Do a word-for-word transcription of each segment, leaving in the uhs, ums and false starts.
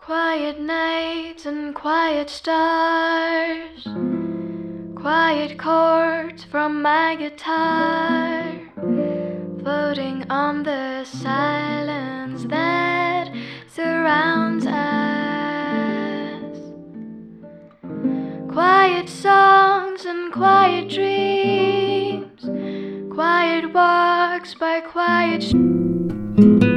Quiet nights and quiet stars, quiet chords from my guitar, floating on the silence that surrounds us. Quiet songs and quiet dreams, quiet walks by quiet streets.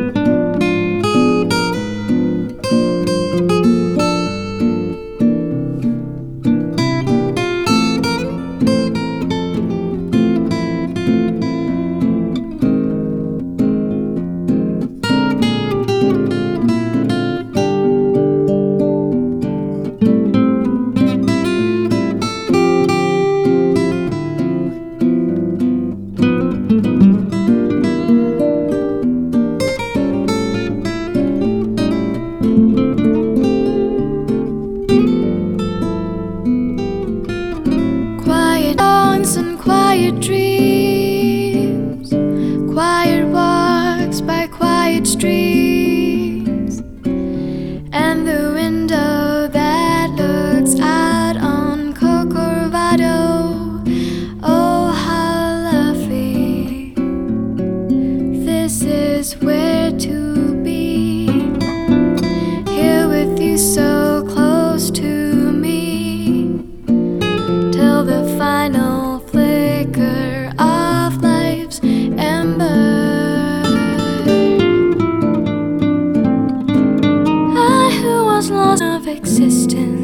And quiet dreams, quiet walks by quiet streets, and the window that looks out on Corcovado. Oh, how lovely! This is where to be, here with you so close to me, till the final flicker of life's ember. I who was lost of existence,